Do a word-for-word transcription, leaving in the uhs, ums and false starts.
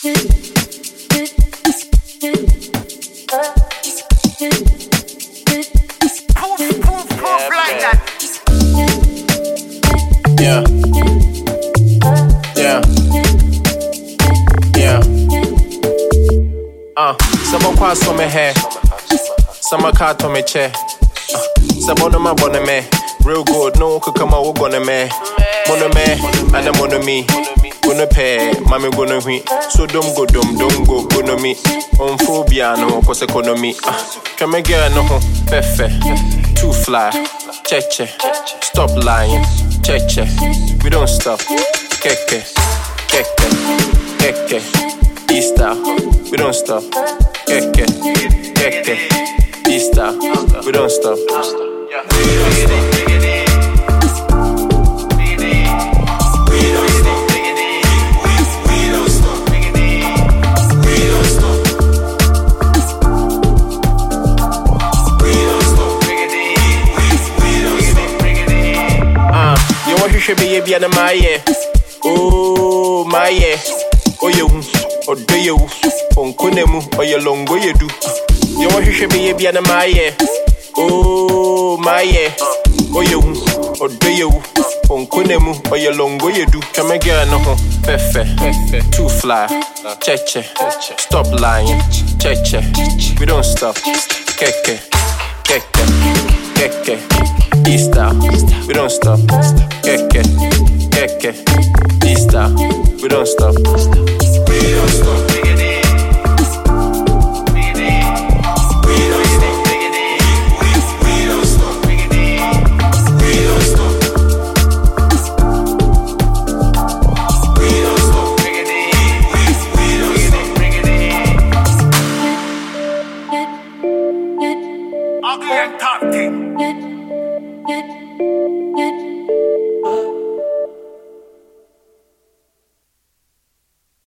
Yeah. Yeah. Yeah. Uh, someone quite on my hair. Some car to me chair. Uh, someone on my bonnet me. Real good, no could come out on me. Mono me, and I'm on me. Gonna pay, mammy gonna win. So don't go, dumb, don't go, gonna me. On phobia, no, cause economy. Uh, come again, no, perfect. Too fly, check, check. Stop lying, check, check. We don't stop. Keke, keke, keke. Easter, we don't stop. Keke, keke. Easter, we don't stop. We don't stop. Should be a piano, my yeah. Oh, my yeah. Oh, you, or do you, on Kunemu, or your long way you do. You want to be a piano, my yeah. Oh, my yeah. Oh, you, or do you, on Kunemu, or your long way you do. Come again, no, perfect, too fly, check, check, stop lying, check, check, we don't stop, keke, keke, keke. Easter, we don't stop. Keke, keke. Easter, we don't stop. We don't stop. Ugly and talking.